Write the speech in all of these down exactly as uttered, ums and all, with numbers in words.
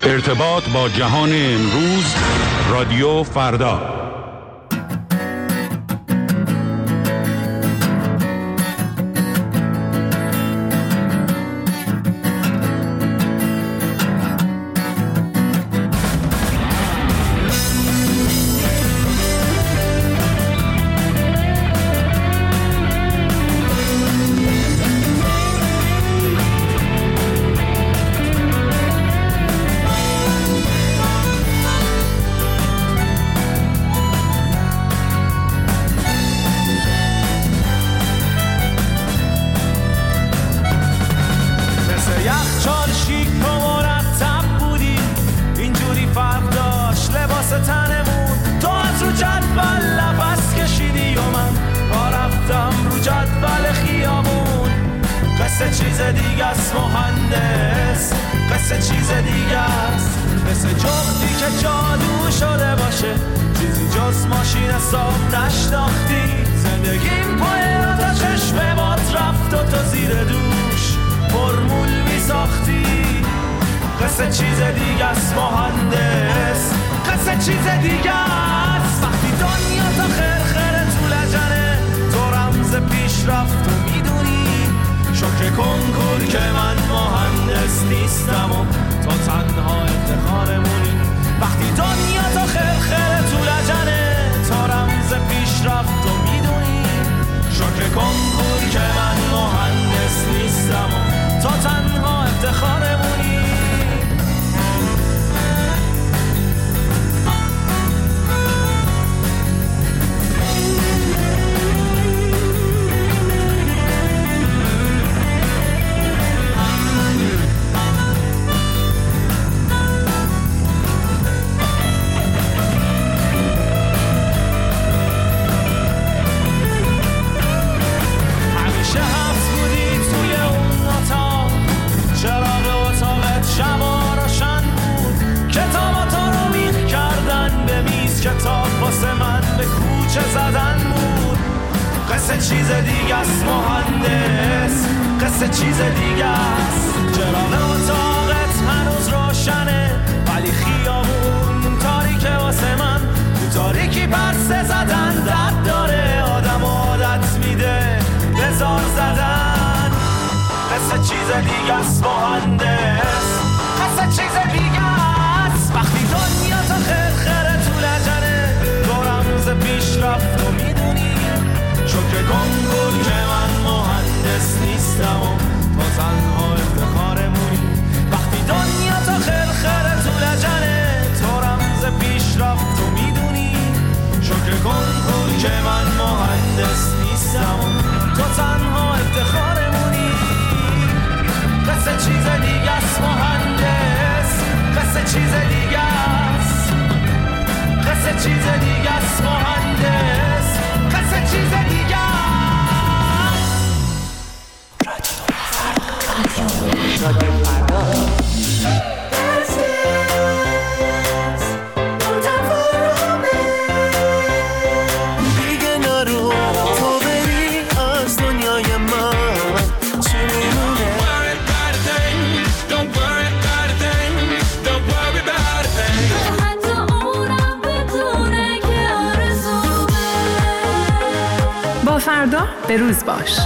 ارتباط با جهان امروز، رادیو فردا. فردا به روز باش.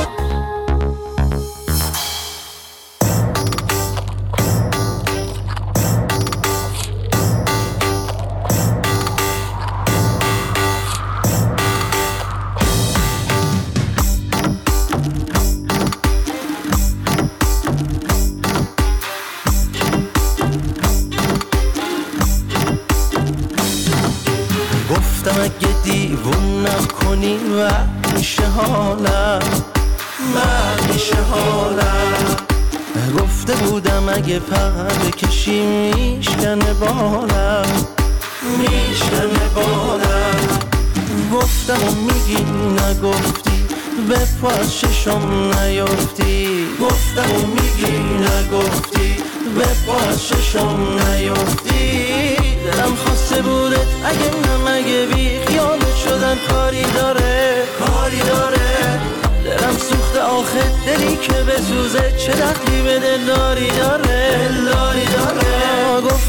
گفتم اگه دیوون نکنی و میشه حالم من میشه حالم گفته بودم اگه پر بکشی میشکنه بالم میشکنه بالم گفتم و میگی نگفتی به پاس ششم نیفتی گفتم و میگی نگفتی به پاس ششم نیفتی دلم خواسته بودت اگه نمگه بی خیالت شدن کاری داره کاری داره دلم سوخته آخه دلی که بسوزه چه دخلی به دلداری داره دلداری داره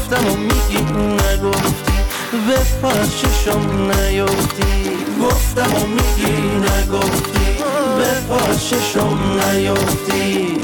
چشم نیفتی گفتم و میگی نگفتی به پا چشم نیفتی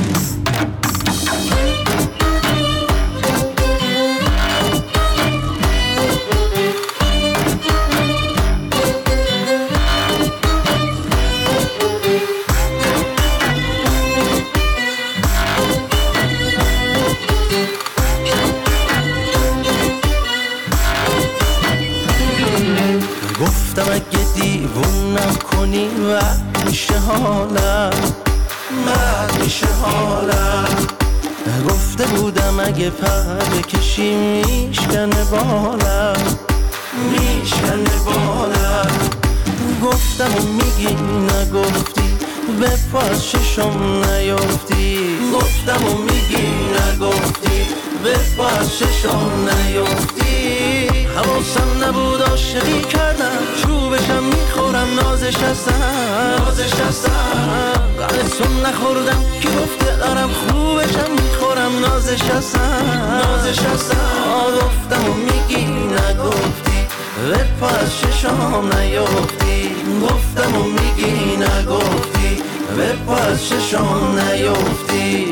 گفتم اگه دیوونم کنی و میشه حالم من میشه حالم گفته بودم اگه پر بکشی میشکنه بالم میشکنه بالم گفتم و میگی نگفتی به پاس چشم نیفتی گفتم و میگی نگفتی به پاس چشم نیفتی حواسم نبود عاشقی کردم چوبشم میخورم نازش هستم نازش هستم قرصم نخوردم که گفته دارم خوبشم میخورم نازش هستم نازش هستم گفتم و میگی نگفتی به پاس چشم نیفتی گفتم و میگی نگفتی به پاس چشم نیفتی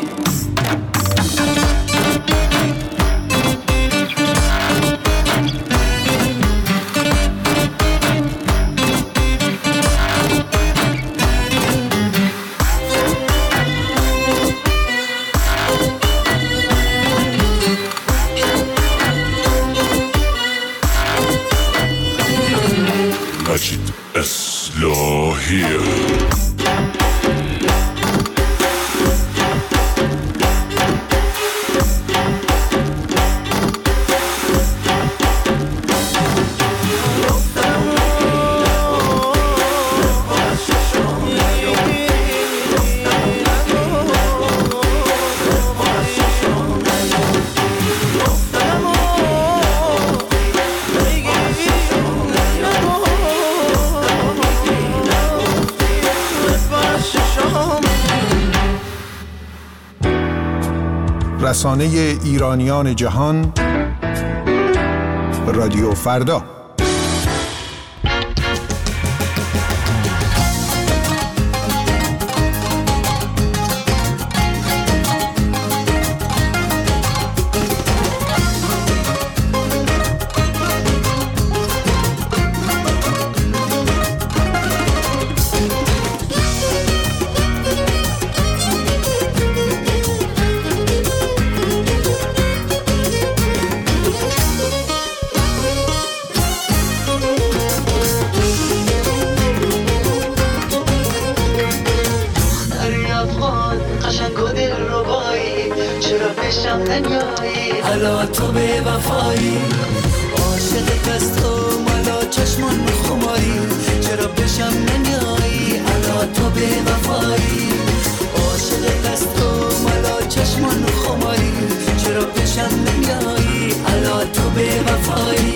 مجید اصلاحیه رسانه ایرانیان جهان رادیو فردا. حالا تو به وفایی عاشق دستم حالا چشمان خماری چرا بشم نمیایی حالا تو به وفایی عاشق دستم حالا چشمان خماری چرا بشم نمیایی حالا تو به وفایی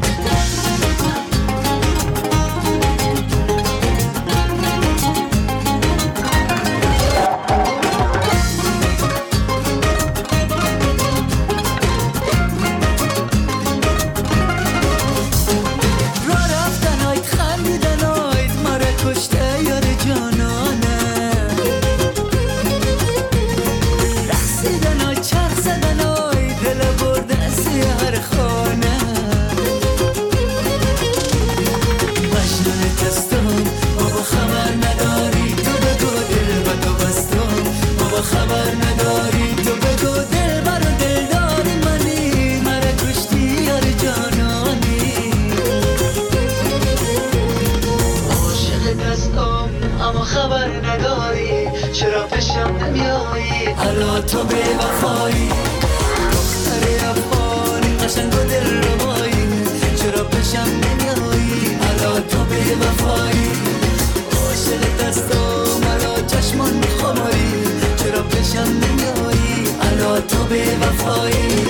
حالا تو به وفایی دختر افغانی قشنگ و دل ربایی چرا بشم نمیایی حالا تو به وفایی عاشق دستم حالا چشمان خماری چرا بشم نمیایی حالا تو به وفایی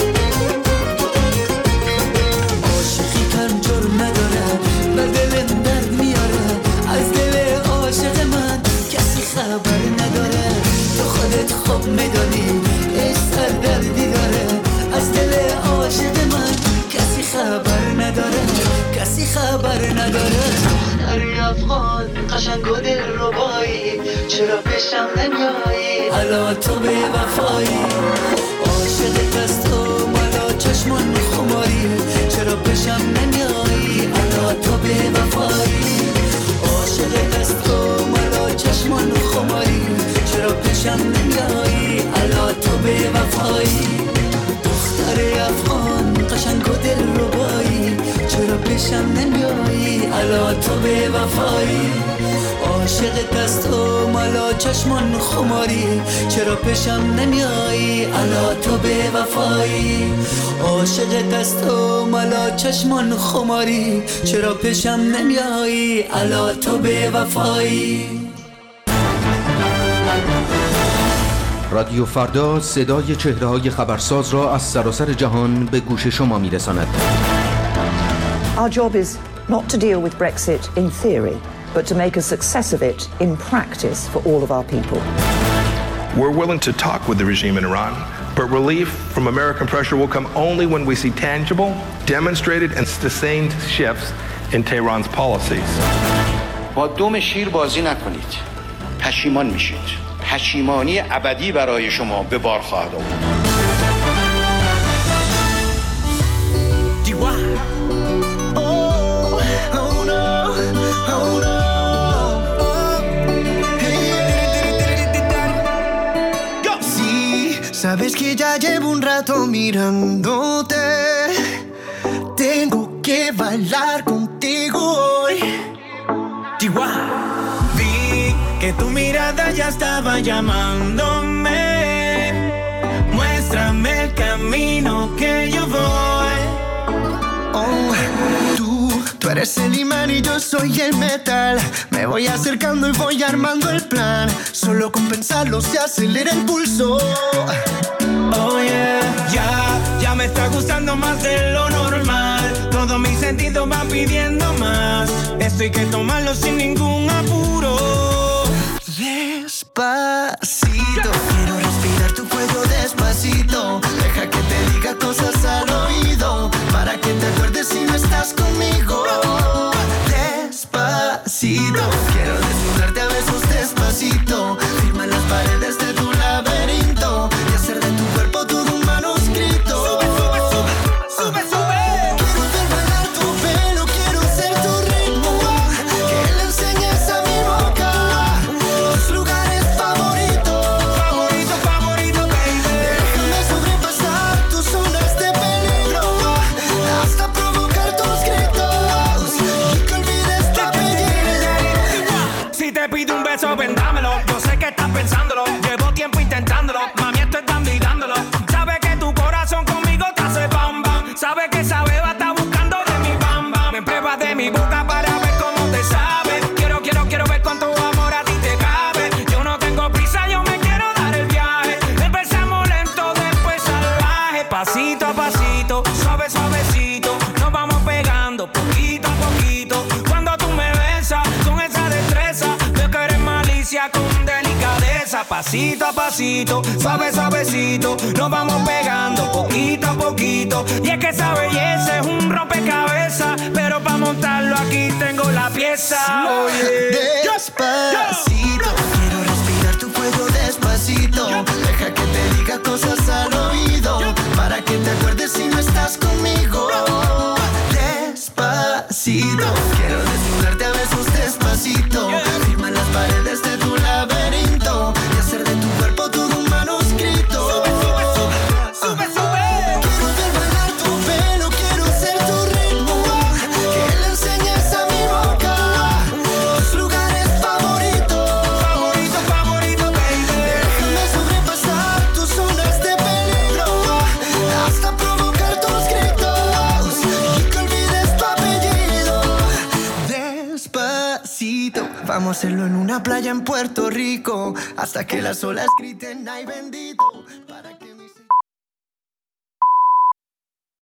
نداره و دلم خبر نداره. دختری افغان قشنگ و دل ربایی، چرا پیشم نمیایی؟ حالا تو به وفایی، عاشق دست و مالا چشمان خماری، چرا پیشم نمیایی؟ حالا تو به وفایی، عاشق دست و مالا چشمان خماری، چرا پیشم نمیایی؟ حالا تو به وفایی. دختر افغان قشنگ و دل ربایی، چرا پیشم نمیایی؟ حالا تو به وفایی، عاشق دست و مالا چشمان خماری، چرا پیشم نمیایی؟ حالا تو به وفایی، عاشق دست و مالا چشمان خماری، چرا پیشم نمیایی؟ حالا تو به وفایی. رادیو فردا صدای چهره‌های خبرساز را از سراسر جهان به گوش شما می‌رساند. Our job is not to deal with Brexit in theory, but to make a success of it in practice for all of our people. We're willing to talk with the regime in Iran, but relief from American pressure will come only when we see tangible, demonstrated and sustained shifts in Tehran's policies. با دم شیر بازی نکنید. پشیمان میشید. پشیمانی ابدی برای شما به بار خواهد آورد. Sabes que ya llevo un rato mirándote. Tengo que bailar contigo hoy. Vi que tu mirada ya estaba llamándome. Muéstrame el camino que yo voy. Oh, tú, tú eres el imán y yo soy el metal. Me voy acercando y voy armando el plan. Solo con pensarlo se acelera el pulso. Oh yeah, ya, ya me está gustando más de lo normal. Todos mis sentidos van pidiendo más. Esto hay que tomarlo sin ningún apuro. Despacito, quiero respirar tu cuello despacito. Deja que te diga cosas al oído, para que te acuerdes si no estás conmigo. Despacito, quiero desnudarte a besos despacito. Firma las paredes de tu laberinto y hacer de tu cuerpo todo un manuscrito. Sube, sube, sube, sube, sube. Quiero ver bailar tu pelo, quiero ser tu ritmo. Que le enseñes a mi boca tus lugares favoritos. Favorito, favorito, baby. Déjame sobrepasar tus zonas de peligro, hasta provocar tus gritos y que olvides tu apellido. Si te pido un beso, vendámelo. Yo sé que estás pensándolo. Llevo tiempo intentándolo. Mami, esto es dando y dándolo. Sabes que tu corazón conmigo te hace bam bam. Sabes que esa beba está buscando de mi bam bam. Me pruebas de mi boca para ver cómo te sabe. Quiero, quiero, quiero ver cuánto amor a ti te cabe. Yo no tengo prisa, yo me quiero dar el viaje. Empezamos lento, después salvaje. Pasito a pasito, suave, suavecito. Nos vamos pegando poquito a poquito. Cuando tú me besas con esa destreza, veo que eres malicia con delicadeza. Pasito a pasito, suave, suavecito. Nos vamos pegando poquito a poquito. Y es que esa belleza es un rompecabezas, pero para montarlo aquí tengo la pieza. Oye, Despacito, quiero respirar tu cuello despacito. Deja que te diga cosas al oído, para que te acuerdes si no estás conmigo. Despacito, quiero desnudarte a besos despacito. Firma las paredes de tu laberinto y hacer de tu cuerpo todo un manuscrito. Sube, sube, sube, sube, sube. Quiero ver bailar tu pelo, quiero ser tu ritmo. Que le enseñes a mi boca tus lugares favoritos. favorito, favorito, baby. Déjame sobrepasar tus zonas de peligro, hasta provocar tus gritos y que olvides tu apellido. Despacito, vamos a hacerlo en una playa en Puerto Rico, hasta que las olas griten ay bendito.